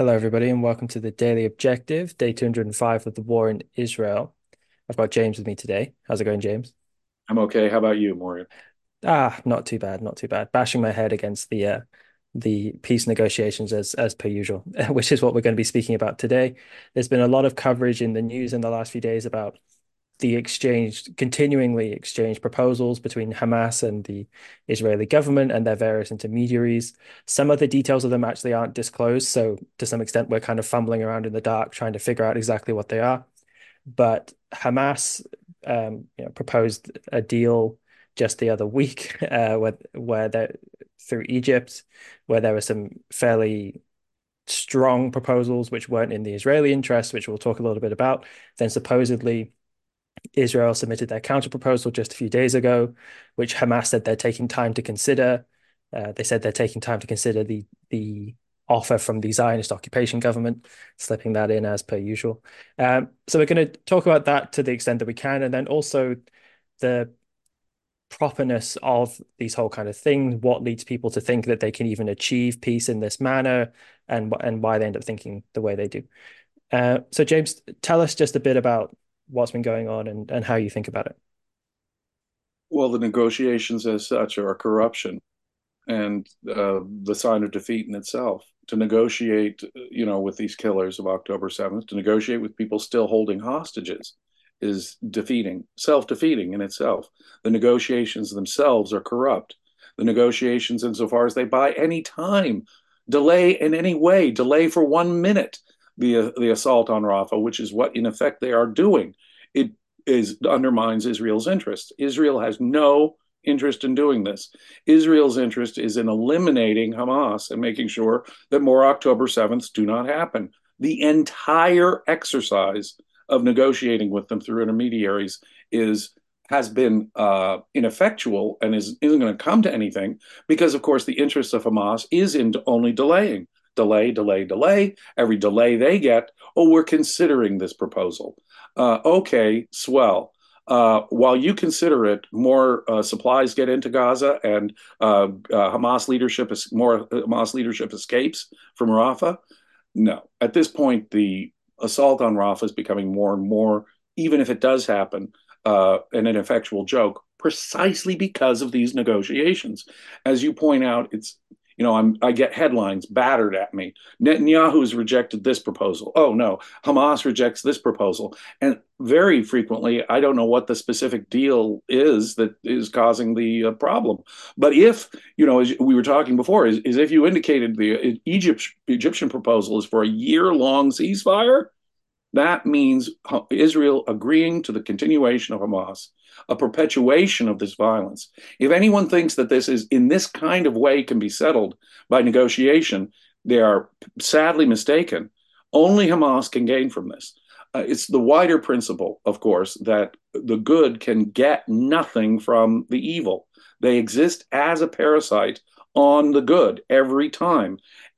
Hello, everybody, and welcome to the Daily Objective, day 205 of the war in Israel. I've got James with me today. How's it going, James? I'm okay. How about you, Morgan? Not too bad, not too bad. Bashing my head against the peace negotiations as per usual, which is what we're going to be speaking about today. There's been a lot of coverage in the news in the last few days about continuingly exchanged proposals between Hamas and the Israeli government and their various intermediaries. Some of the details of them actually aren't disclosed, so to some extent, we're kind of fumbling around in the dark trying to figure out exactly what they are. But Hamas, proposed a deal just the other week, where they through Egypt, where there were some fairly strong proposals which weren't in the Israeli interest, which we'll talk a little bit about. Then supposedly Israel submitted their counterproposal just a few days ago, which Hamas said they're taking time to consider. They said they're taking time to consider the offer from the Zionist occupation government, slipping that in as per usual. So we're going to talk about that to the extent that we can, and then also the properness of these whole kind of things, what leads people to think that they can even achieve peace in this manner, and why they end up thinking the way they do. So James, tell us just a bit about what's been going on and how you think about it. Well, the negotiations as such are corruption and the sign of defeat in itself. To negotiate, with these killers of October 7th, to negotiate with people still holding hostages is defeating, self-defeating in itself. The negotiations themselves are corrupt. The negotiations, insofar as they buy any time, delay in any way, delay for 1 minute the assault on Rafah, which is what in effect they are doing. It is undermines Israel's interest. Israel has no interest in doing this. Israel's interest is in eliminating Hamas and making sure that more October 7th do not happen. The entire exercise of negotiating with them through intermediaries has been ineffectual and isn't going to come to anything because, of course, the interest of Hamas is in only delaying. Delay, delay, delay. Every delay they get, oh, we're considering this proposal. Okay, while you consider it, more supplies get into Gaza, and more Hamas leadership escapes from Rafah. No, at this point, the assault on Rafah is becoming more and more, even if it does happen, an ineffectual joke, precisely because of these negotiations. As you point out, I get headlines battered at me. Netanyahu's rejected this proposal. Oh no, Hamas rejects this proposal. And very frequently, I don't know what the specific deal is that is causing the problem. But if, as we were talking before, is if you indicated the Egyptian proposal is for a year-long ceasefire, that means Israel agreeing to the continuation of Hamas, a perpetuation of this violence. If anyone thinks that this is in this kind of way can be settled by negotiation, they are sadly mistaken. Only Hamas can gain from this. It's the wider principle, of course, that the good can get nothing from the evil. They exist as a parasite on the good every time.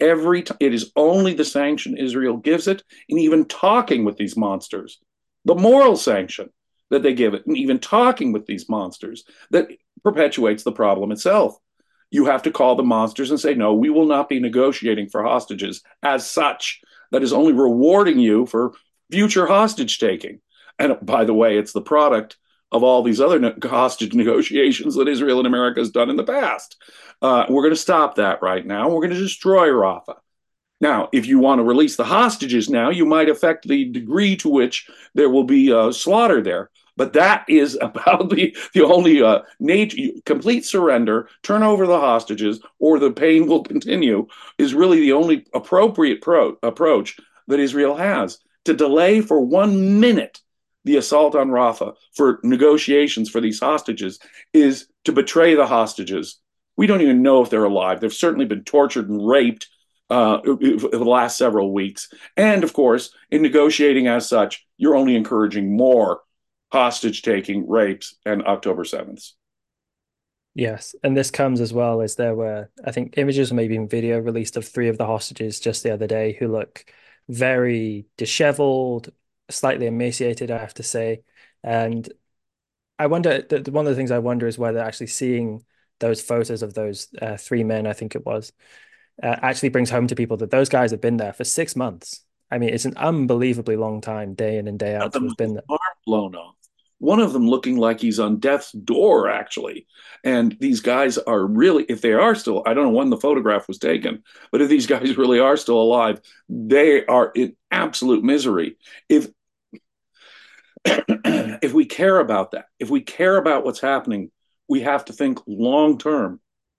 It is only the sanction Israel gives it, and even talking with these monsters, the moral sanction that they give it, and even talking with these monsters that perpetuates the problem itself. You have to call the monsters and say, no, we will not be negotiating for hostages as such. That is only rewarding you for future hostage taking. And by the way, it's the product of all these other hostage negotiations that Israel and America has done in the past. We're going to stop that right now. We're going to destroy Rafah. Now, if you want to release the hostages now, you might affect the degree to which there will be slaughter there. But that is about the only complete surrender, turn over the hostages, or the pain will continue, is really the only appropriate approach that Israel has. To delay for 1 minute the assault on Rafah for negotiations for these hostages is to betray the hostages. We don't even know if they're alive. They've certainly been tortured and raped for the last several weeks. And of course, in negotiating as such, you're only encouraging more hostage taking, rapes, and October 7th. Yes, and this comes as well as there were, I think, images or maybe even video released of three of the hostages just the other day who look very disheveled, slightly emaciated, I have to say. And I wonder that one of the things I wonder is whether actually seeing those photos of those three men, I think it was, actually brings home to people that those guys have been there for 6 months. I mean, it's an unbelievably long time, day in and day One of out, to them have with been his there. arm blown off. One of them looking like he's on death's door, actually. And these guys are really, if they are still, I don't know when the photograph was taken, but if these guys really are still alive, they are in absolute misery. If if we care about that, if we care about what's happening, we have to think long term.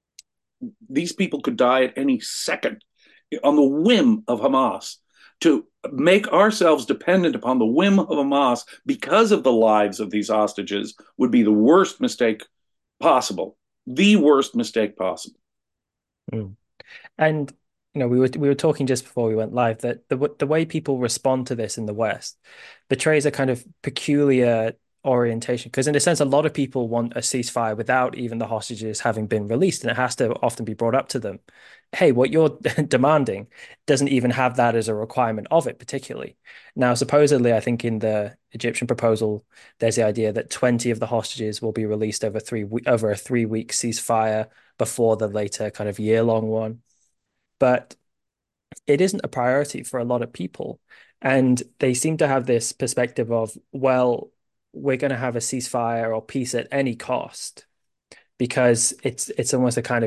These people could die at any second on the whim of Hamas. To make ourselves dependent upon the whim of Hamas because of the lives of these hostages would be the worst mistake possible. The worst mistake possible. Mm. And we were talking just before we went live that the way people respond to this in the West betrays a kind of peculiar orientation. Because in a sense, a lot of people want a ceasefire without even the hostages having been released, and it has to often be brought up to them. Hey, what you're demanding doesn't even have that as a requirement of it, particularly. Now, supposedly, I think in the Egyptian proposal, there's the idea that 20 of the hostages will be released over a 3 week ceasefire before the later kind of year-long one. But it isn't a priority for a lot of people. And they seem to have this perspective of, well, we're going to have a ceasefire or peace at any cost because it's almost a kind of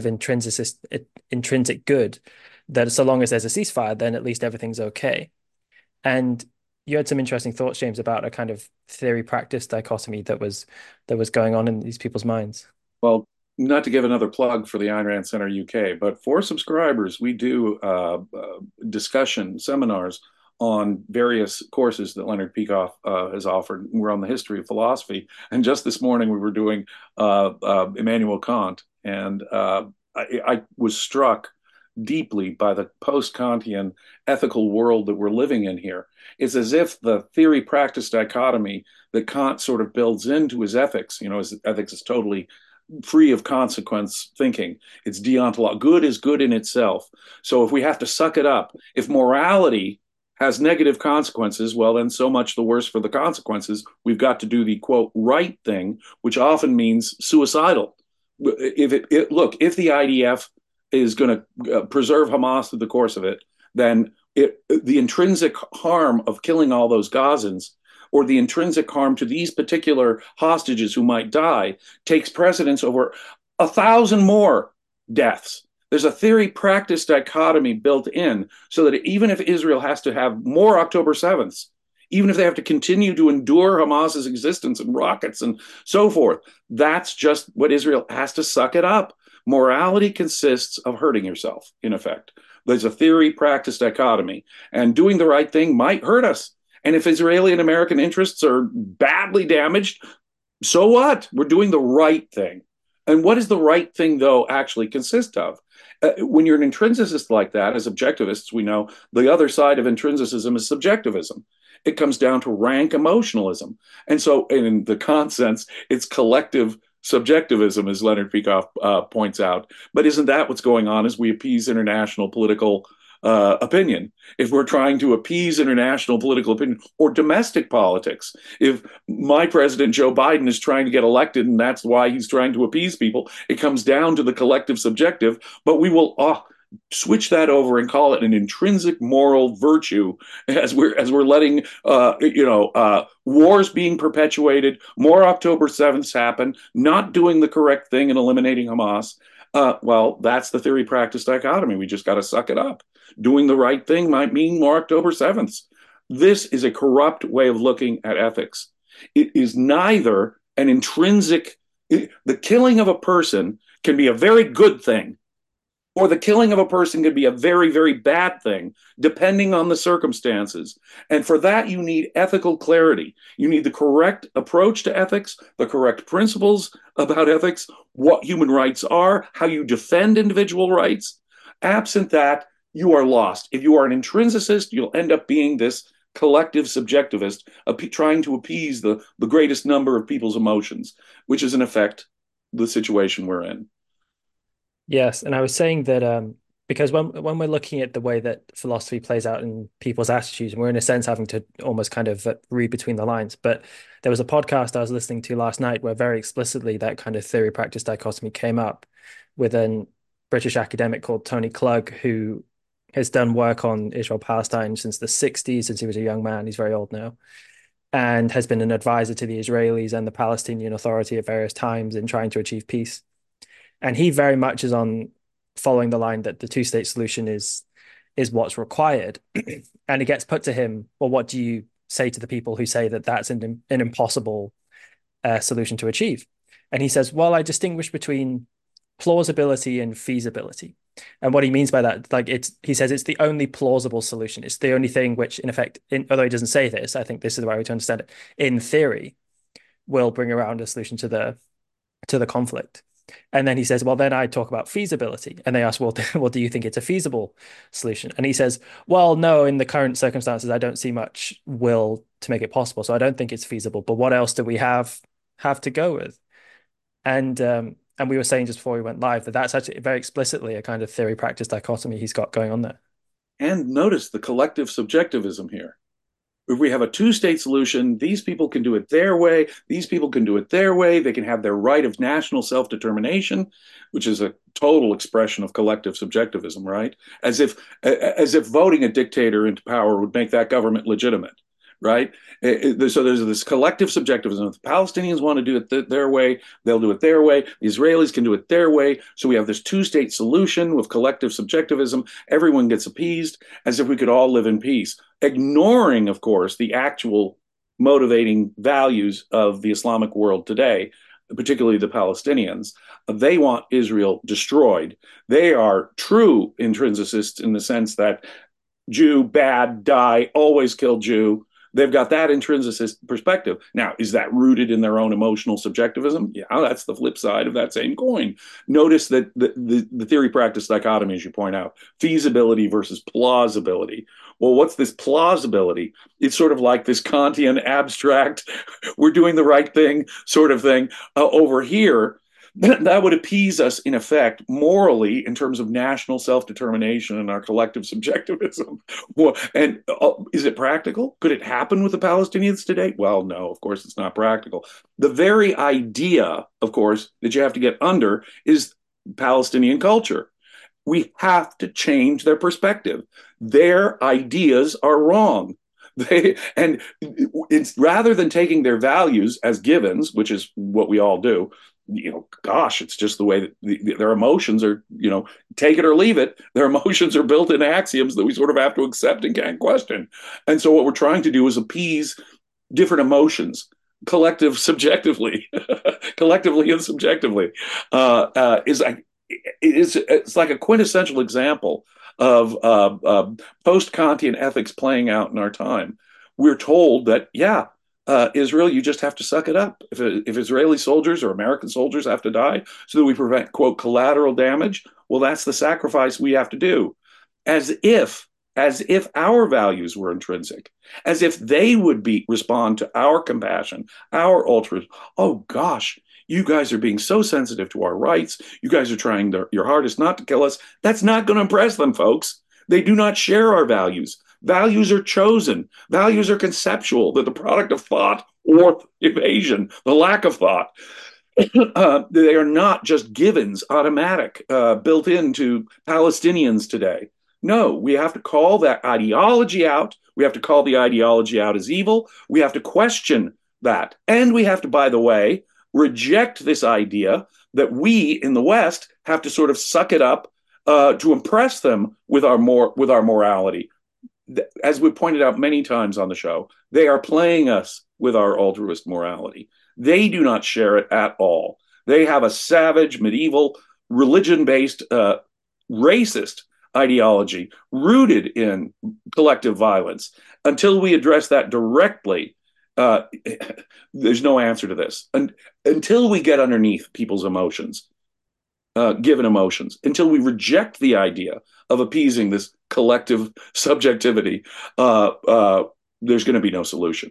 intrinsic good that so long as there's a ceasefire, then at least everything's okay. And you had some interesting thoughts, James, about a kind of theory practice dichotomy that was going on in these people's minds. Well, not to give another plug for the Ayn Rand Center UK, but for subscribers, we do discussion seminars on various courses that Leonard Peikoff has offered. We're on the history of philosophy, and just this morning we were doing Immanuel Kant, and I was struck deeply by the post-Kantian ethical world that we're living in here. It's as if the theory practice dichotomy that Kant sort of builds into his ethics, his ethics is totally free of consequence thinking. It's deontological. Good is good in itself. So if we have to suck it up, if morality has negative consequences, well, then so much the worse for the consequences. We've got to do the quote right thing, which often means suicidal. If the IDF is going to preserve Hamas through the course of it, then the intrinsic harm of killing all those Gazans or the intrinsic harm to these particular hostages who might die takes precedence over 1,000 more deaths. There's a theory practice dichotomy built in so that even if Israel has to have more October 7th, even if they have to continue to endure Hamas's existence and rockets and so forth, that's just what Israel has to suck it up. Morality consists of hurting yourself, in effect. There's a theory practice dichotomy, and doing the right thing might hurt us. And if Israeli and American interests are badly damaged, so what? We're doing the right thing. And what does the right thing, though, actually consist of? When you're an intrinsicist like that, as objectivists, we know the other side of intrinsicism is subjectivism. It comes down to rank emotionalism. And so, in the Kant sense, it's collective subjectivism, as Leonard Peikoff points out. But isn't that what's going on as we appease international political opinion? If we're trying to appease international political opinion or domestic politics, if my president Joe Biden is trying to get elected and that's why he's trying to appease people, it comes down to the collective subjective. But we will switch that over and call it an intrinsic moral virtue as we're letting wars being perpetuated, more October 7th happen, not doing the correct thing and eliminating Hamas. Well, that's the theory practice dichotomy. We just got to suck it up. Doing the right thing might mean more October 7th. This is a corrupt way of looking at ethics. It is neither an intrinsic, the killing of a person can be a very good thing, or the killing of a person could be a very, very bad thing, depending on the circumstances. And for that, you need ethical clarity. You need the correct approach to ethics, the correct principles about ethics, what human rights are, how you defend individual rights. Absent that, you are lost. If you are an intrinsicist, you'll end up being this collective subjectivist, trying to appease the greatest number of people's emotions, which is, in effect, the situation we're in. Yes, and I was saying that because when we're looking at the way that philosophy plays out in people's attitudes, we're in a sense having to almost kind of read between the lines. But there was a podcast I was listening to last night where very explicitly that kind of theory practice dichotomy came up with an British academic called Tony Klug, who has done work on Israel Palestine since the 60s, since he was a young man. He's very old now, and has been an advisor to the Israelis and the Palestinian Authority at various times in trying to achieve peace. And he very much is on following the line that the two-state solution is what's required. And it gets put to him, well, what do you say to the people who say that that's an impossible solution to achieve? And he says, well, I distinguish between plausibility and feasibility. And what he means by that, like he says it's the only plausible solution. It's the only thing which, in effect, although he doesn't say this, I think this is the right way to understand it. In theory, will bring around a solution to the conflict. And then he says, well, then I talk about feasibility. And they ask, well, well, do you think it's a feasible solution? And he says, well, no, in the current circumstances, I don't see much will to make it possible. So I don't think it's feasible. But what else do we have to go with? And we were saying just before we went live that that's actually very explicitly a kind of theory practice dichotomy he's got going on there. And notice the collective subjectivism here. If we have a two-state solution, these people can do it their way, these people can do it their way, they can have their right of national self-determination, which is a total expression of collective subjectivism, right? As if voting a dictator into power would make that government legitimate, right? So there's this collective subjectivism. If the Palestinians want to do it their way, they'll do it their way. The Israelis can do it their way. So we have this two-state solution with collective subjectivism. Everyone gets appeased as if we could all live in peace, ignoring, of course, the actual motivating values of the Islamic world today, particularly the Palestinians. They want Israel destroyed. They are true intrinsicists in the sense that Jew, bad, die, always kill Jew. They've got that intrinsic perspective. Now, is that rooted in their own emotional subjectivism? Yeah, that's the flip side of that same coin. Notice that the theory practice dichotomy, as you point out, feasibility versus plausibility. Well, what's this plausibility? It's sort of like this Kantian abstract, we're doing the right thing sort of thing. Over here, that would appease us in effect morally in terms of national self-determination and our collective subjectivism. Well, and is it practical? Could it happen with the Palestinians today? Well, no, of course it's not practical. The very idea, of course, that you have to get under is Palestinian culture. We have to change their perspective. Their ideas are wrong. And it's rather than taking their values as givens, which is what we all do, gosh, it's just the way that their emotions are, take it or leave it. Their emotions are built in axioms that we sort of have to accept and can't question. And so what we're trying to do is appease different emotions, subjectively, collectively and subjectively, it's like a quintessential example of post-Kantian ethics playing out in our time. We're told that, yeah, Israel, you just have to suck it up. If Israeli soldiers or American soldiers have to die so that we prevent, quote, collateral damage, well, that's the sacrifice we have to do. As if our values were intrinsic, as if they would respond to our compassion, our altruism. Oh, gosh, you guys are being so sensitive to our rights. You guys are trying your hardest not to kill us. That's not going to impress them, folks. They do not share our values. Values are chosen. Values are conceptual. They're the product of thought or evasion, the lack of thought. They are not just givens, automatic, built into Palestinians today. No, we have to call that ideology out. We have to call the ideology out as evil. We have to question that. And we have to, by the way, reject this idea that we in the West have to sort of suck it up to impress them with our morality. As we pointed out many times on the show, they are playing us with our altruist morality. They do not share it at all. They have a savage, medieval, religion-based, racist ideology rooted in collective violence. Until we address that directly, there's no answer to this. And until we get underneath people's emotions, given emotions, until we reject the idea of appeasing this collective subjectivity, there's going to be no solution.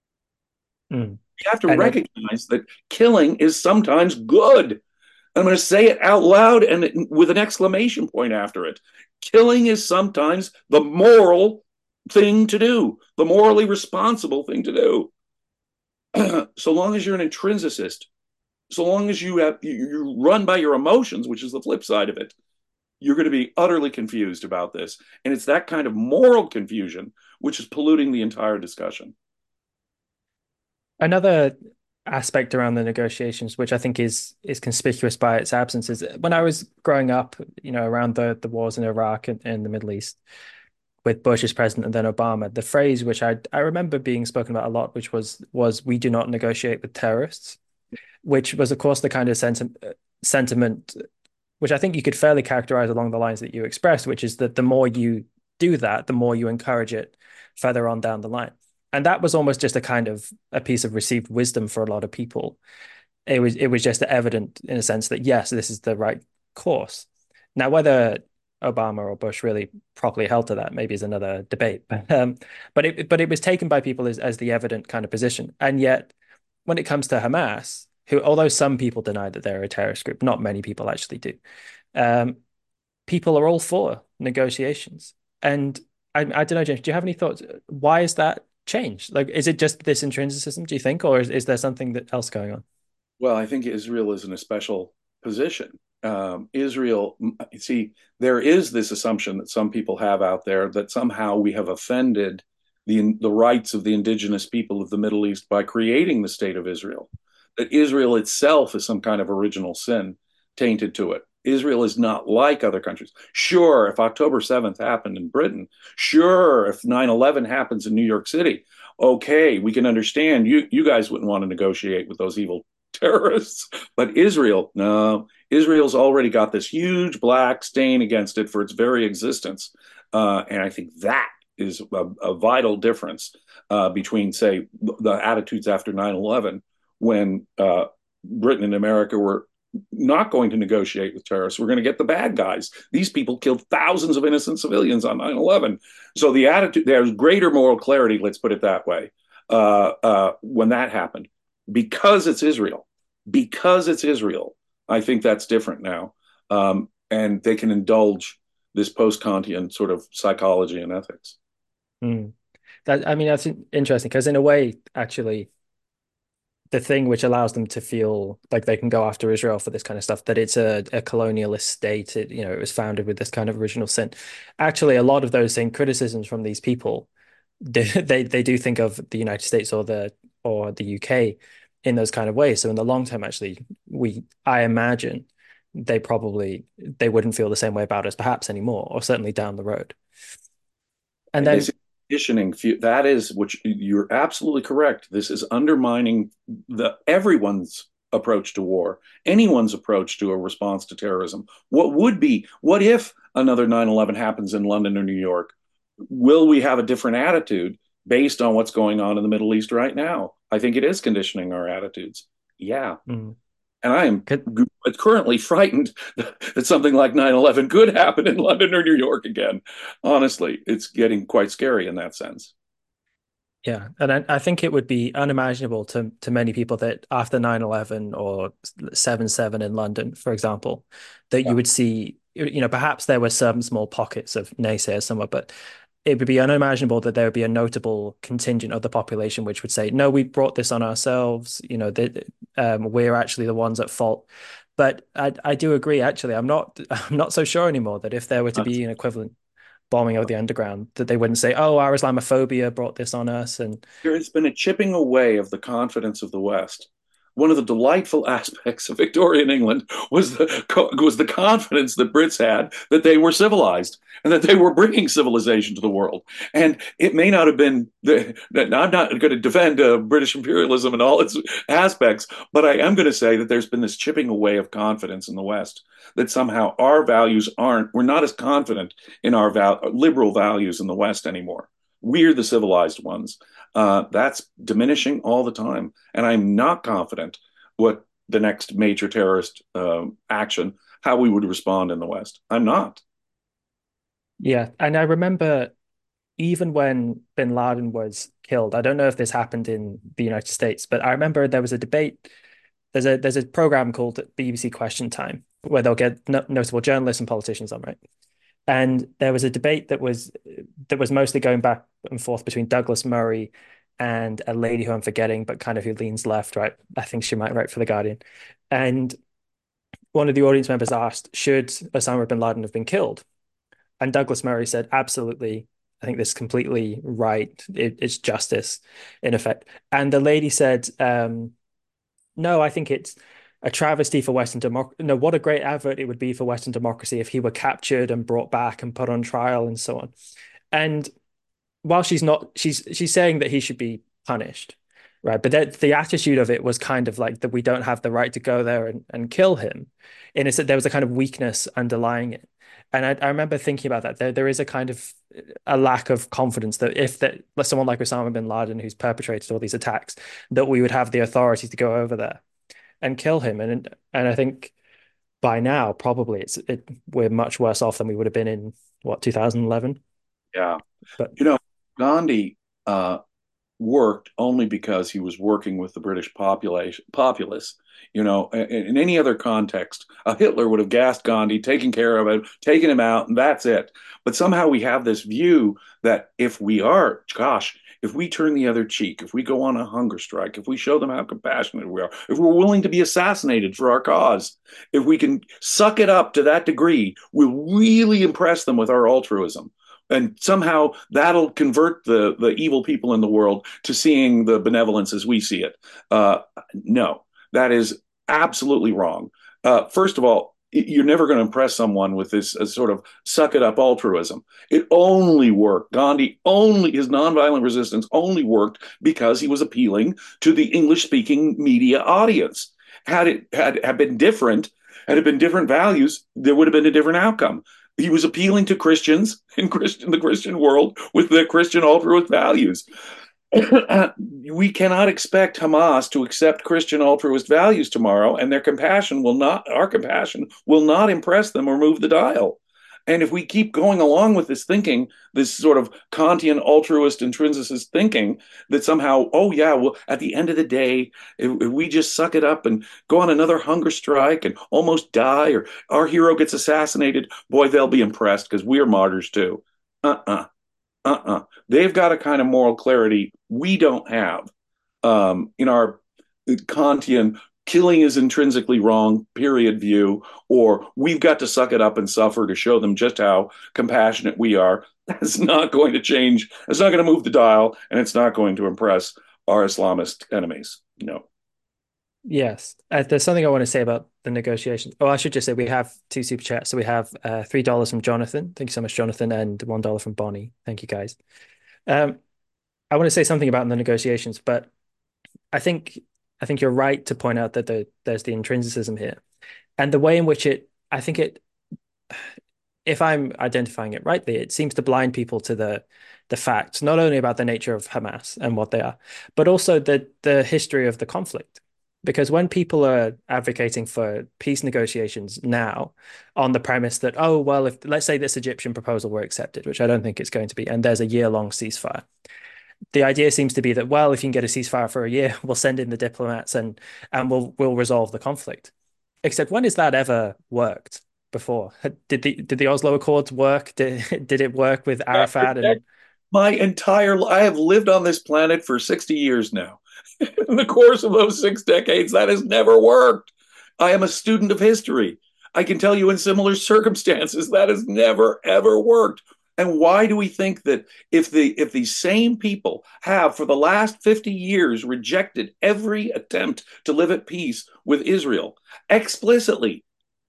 Mm. You have to recognize that killing is sometimes good. I'm going to say it out loud and with an exclamation point after it. Killing is sometimes the moral thing to do, the morally responsible thing to do. So long as you're an intrinsicist, so long as you run by your emotions, which is the flip side of it, you're going to be utterly confused about this. And it's that kind of moral confusion which is polluting the entire discussion. Another aspect around the negotiations, which I think is conspicuous by its absence, is when I was growing up, around the wars in Iraq and the Middle East with Bush as president and then Obama, the phrase which I remember being spoken about a lot, which was we do not negotiate with terrorists, which was of course the kind of sentiment which I think you could fairly characterize along the lines that you expressed, which is that the more you do that, the more you encourage it further on down the line. And that was almost just a kind of a piece of received wisdom for a lot of people. It was just evident in a sense that yes, this is the right course. Now, whether Obama or Bush really properly held to that maybe is another debate. But it was taken by people as the evident kind of position. And yet, when it comes to Hamas, who, although some people deny that they're a terrorist group, not many people actually do. Um, People are all for negotiations. And I don't know, James, do you have any thoughts? Why is that changed? Like, is it just this intrinsicism, do you think, or is there something else going on? Well, I think Israel is in a special position. Israel, see, there is this assumption that some people have out there that somehow we have offended the rights of the indigenous people of the Middle East by creating the state of Israel. That Israel itself is some kind of original sin tainted to it. Israel is not like other countries. Sure, if October 7th happened in Britain, sure, if 9/11 happens in New York City, okay, we can understand you guys wouldn't want to negotiate with those evil terrorists. But Israel, no, Israel's already got this huge black stain against it for its very existence. And I think that is a vital difference between, say, the attitudes after 9/11 when Britain and America were not going to negotiate with terrorists. We're going to get the bad guys. These people killed thousands of innocent civilians on 9/11. So the attitude, there's greater moral clarity, let's put it that way, when that happened. Because it's Israel. Because it's Israel. I think that's different now. And they can indulge this post-Kantian sort of psychology and ethics. Hmm. I mean, that's interesting because in a way, actually, the thing which allows them to feel like they can go after Israel for this kind of stuff, that it's a colonialist state. It was founded with this kind of original sin. Actually, a lot of those same criticisms from these people, they do think of the United States or the UK in those kind of ways. So in the long term, actually, I imagine they wouldn't feel the same way about us perhaps anymore, or certainly down the road. And And this then is conditioning. That is, which you're absolutely correct. This is undermining the everyone's approach to war, anyone's approach to a response to terrorism. What if another 9/11 happens in London or New York? Will we have a different attitude based on what's going on in the Middle East right now? I think it is conditioning our attitudes. Yeah. mm, And I am could, currently frightened that something like 9/11 could happen in London or New York again. Honestly, it's getting quite scary in that sense. Yeah, and I think it would be unimaginable to many people that after 9/11 or 7/7 in London, for example, that Yeah. you would see, perhaps there were some small pockets of naysayers somewhere, but it would be unimaginable that there would be a notable contingent of the population which would say, no, we brought this on ourselves, that we're actually the ones at fault. But I do agree, actually, I'm not so sure anymore that if there were to be an equivalent bombing of the underground, that they wouldn't say, "Oh, our Islamophobia brought this on us." And There has been a chipping away of the confidence of the West. One of the delightful aspects of Victorian England was the confidence that Brits had that they were civilized and that they were bringing civilization to the world. And it may not have been I'm not going to defend British imperialism and all its aspects, but I am going to say that there's been this chipping away of confidence in the West that somehow our values aren't. We're not as confident in our liberal values in the West anymore. We're the civilized ones. That's diminishing all the time. And I'm not confident what the next major terrorist action, how we would respond in the West. I'm not. yeah, and I remember even when bin Laden was killed, I don't know if this happened in the United States, but I remember there was a debate. There's a program called BBC Question Time where they'll get notable journalists and politicians on, right? And there was a debate that was mostly going back and forth between Douglas Murray and a lady who I'm forgetting, but kind of who leans left, right? I think she might write for The Guardian. And one of the audience members asked, should Osama bin Laden have been killed? And Douglas Murray said, absolutely. I think this is completely right. It's justice, in effect. And the lady said, no, I think it's a travesty for Western democracy. No, what a great advert it would be for Western democracy if he were captured and brought back and put on trial and so on. And while she's not, she's saying that he should be punished, right? But the attitude of it was kind of like that we don't have the right to go there and kill him. And it's that there was a kind of weakness underlying it. And I remember thinking about that. There is a kind of a lack of confidence that if that someone like Osama bin Laden, who's perpetrated all these attacks, that we would have the authority to go over there and kill him. And I think by now probably we're much worse off than we would have been in what 2011. Yeah. But You know, Gandhi worked only because he was working with the British populace. In any other context, Hitler would have gassed Gandhi, taken care of it, taken him out, and that's it. But somehow we have this view that if we turn the other cheek, if we go on a hunger strike, if we show them how compassionate we are, if we're willing to be assassinated for our cause, if we can suck it up to that degree, we'll really impress them with our altruism, and somehow that'll convert the evil people in the world to seeing the benevolence as we see it. No, that is absolutely wrong. First of all, you're never going to impress someone with this sort of suck it up altruism. It only worked. Gandhi only, his nonviolent resistance only worked because he was appealing to the English speaking media audience. Had been different, had it been different values, there would have been a different outcome. He was appealing to Christians in the Christian world with their Christian altruist values. We cannot expect Hamas to accept Christian altruist values tomorrow, and our compassion will not impress them or move the dial. And if we keep going along with this thinking, this sort of Kantian altruist intrinsicist thinking that somehow, oh yeah, well, at the end of the day, if we just suck it up and go on another hunger strike and almost die, or our hero gets assassinated, boy, they'll be impressed because we're martyrs too. Uh-uh. They've got a kind of moral clarity we don't have in our Kantian killing is intrinsically wrong, period view, or we've got to suck it up and suffer to show them just how compassionate we are. That's not going to change. It's not going to move the dial, and it's not going to impress our Islamist enemies. No. yes, there's something I want to say about the negotiations. Oh, I should just say we have two super chats. So we have $3 from Jonathan. Thank you so much, Jonathan, and $1 from Bonnie. Thank you, guys. Um, I want to say something about the negotiations, but I think I think you're right to point out that there's the intrinsicism here, and the way in which I think if I'm identifying it rightly, it seems to blind people to the facts, not only about the nature of Hamas and what they are, but also the history of the conflict. Because when people are advocating for peace negotiations now on the premise that, oh, well, if let's say this Egyptian proposal were accepted, which I don't think it's going to be, and there's a year-long ceasefire, the idea seems to be that, well, if you can get a ceasefire for a year, we'll send in the diplomats and we'll resolve the conflict. Except when has that ever worked before? Did the Oslo Accords work? Did it work with Arafat and I have lived on this planet for 60 years now. In the course of those 6 decades, that has never worked. I am a student of history. I can tell you in similar circumstances that has never ever worked. And why do we think that if the same people have for the last 50 years rejected every attempt to live at peace with Israel explicitly,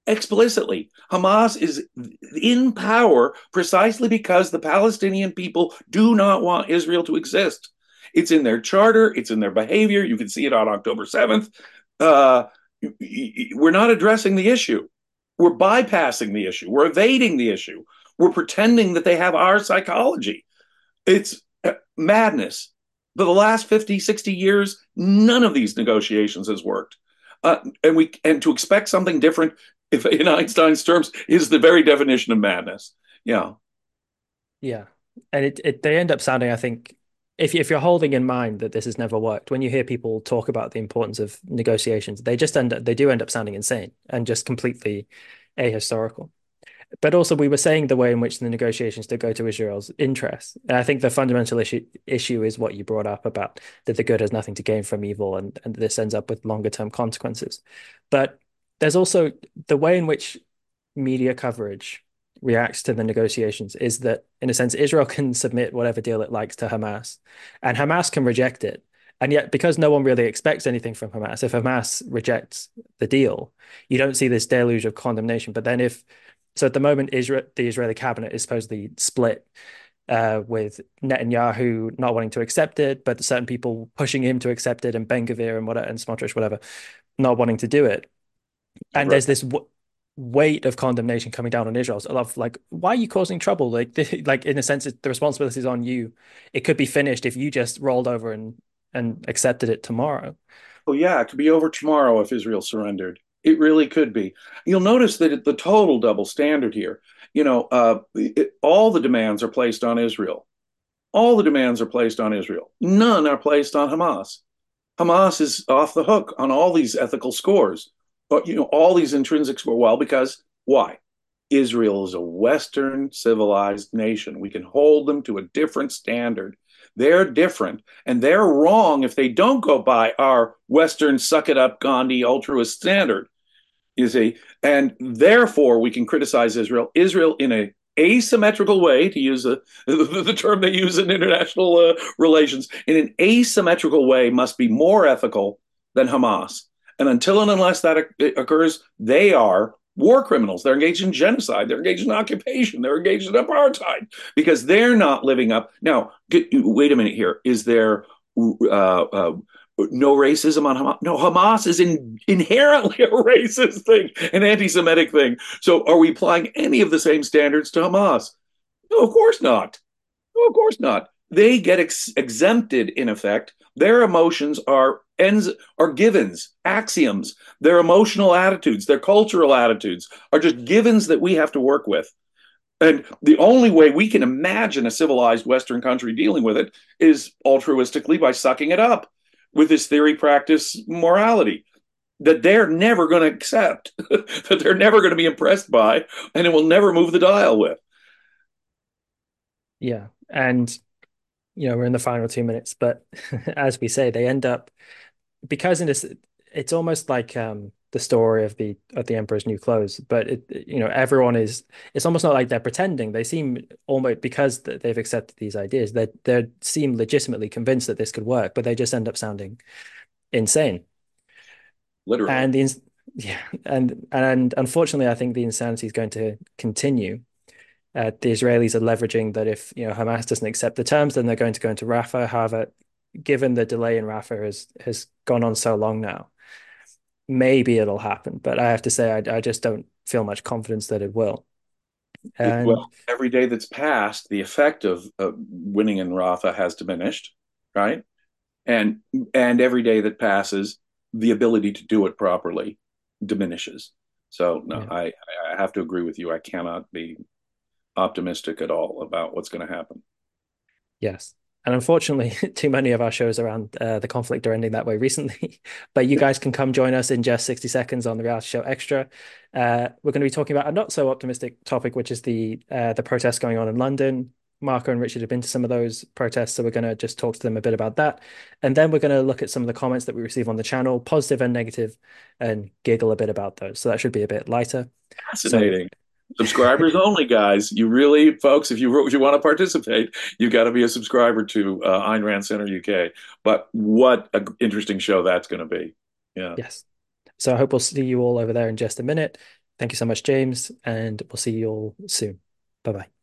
Hamas is in power precisely because the Palestinian people do not want Israel to exist. It's in their charter, it's in their behavior. You can see it on October 7th. Uh, we're not addressing the issue. We're bypassing the issue. We're evading the issue. We're pretending that they have our psychology. It's madness. For the last 50, 60 years, none of these negotiations has worked. And to expect something different, if in Einstein's terms, is the very definition of madness. Yeah. yeah, and they end up sounding, I think, if you're holding in mind that this has never worked, when you hear people talk about the importance of negotiations, they do end up sounding insane and just completely ahistorical. But also, we were saying the way in which the negotiations to go to Israel's interests. And I think the fundamental issue is what you brought up about that the good has nothing to gain from evil, and this ends up with longer term consequences. But there's also the way in which media coverage reacts to the negotiations is that, in a sense, Israel can submit whatever deal it likes to Hamas, and Hamas can reject it. And yet, because no one really expects anything from Hamas, if Hamas rejects the deal, you don't see this deluge of condemnation. But then, if so, at the moment, the Israeli cabinet is supposedly split, with Netanyahu not wanting to accept it, but certain people pushing him to accept it, and Ben Gvir and whatever, and Smotrich, whatever, not wanting to do it. I've And read there's this weight of condemnation coming down on Israel. So of like, why are you causing trouble? Like, like in a sense, the responsibility is on you. It could be finished if you just rolled over and accepted it tomorrow. Oh, yeah, it could be over tomorrow if Israel surrendered. It really could be. You'll notice that the total double standard here, all the demands are placed on Israel. All the demands are placed on Israel. None are placed on Hamas. Hamas is off the hook on all these ethical scores, but all these intrinsic scores. Well, because why? Israel is a Western civilized nation. We can hold them to a different standard. They're different, and they're wrong if they don't go by our Western suck it up Gandhi altruist standard. You see, and therefore we can criticize Israel. Israel in a asymmetrical way, to use the term they use in international relations, in an asymmetrical way, must be more ethical than Hamas. And until and unless that occurs, they are war criminals. They're engaged in genocide. They're engaged in occupation. They're engaged in apartheid because they're not living up. Now, wait a minute here. Is there no racism on Hamas? No, Hamas is inherently a racist thing, an anti-Semitic thing. So, are we applying any of the same standards to Hamas? No, of course not. No, of course not. They get exempted in effect. Their emotions are givens, axioms. Their emotional attitudes, their cultural attitudes are just givens that we have to work with. And the only way we can imagine a civilized Western country dealing with it is altruistically by sucking it up with this theory, practice, morality that they're never going to accept, that they're never going to be impressed by, and it will never move the dial with. Yeah. And, we're in the final 2 minutes, but as we say, they end up because in this, it's almost like the story of the Emperor's New Clothes, but everyone is. It's almost not like they're pretending. They seem almost because they've accepted these ideas. They seem legitimately convinced that this could work, but they just end up sounding insane. Literally. And yeah, and unfortunately, I think the insanity is going to continue. The Israelis are leveraging that if Hamas doesn't accept the terms, then they're going to go into Rafah. However, given the delay in Rafah has gone on so long now, maybe it'll happen. But I have to say, I just don't feel much confidence that it will. And Well, every day that's passed, the effect of winning in Rafah has diminished, right? And every day that passes, the ability to do it properly diminishes. So no, yeah, I have to agree with you. I cannot be optimistic at all about what's going to happen. yes. And unfortunately, too many of our shows around the conflict are ending that way recently. But you guys can come join us in just 60 seconds on the Reality Show Extra. We're going to be talking about a not so optimistic topic, which is the protests going on in London. Marco and Richard have been to some of those protests, so we're going to just talk to them a bit about that. And then we're going to look at some of the comments that we receive on the channel, positive and negative, and giggle a bit about those. So that should be a bit lighter. So Fascinating. Subscribers only, guys. You really, folks, if you want to participate, you've got to be a subscriber to Ayn Rand Center UK. But what an interesting show that's going to be. Yeah. yes. So I hope we'll see you all over there in just a minute. Thank you so much, James, and we'll see you all soon. Bye bye.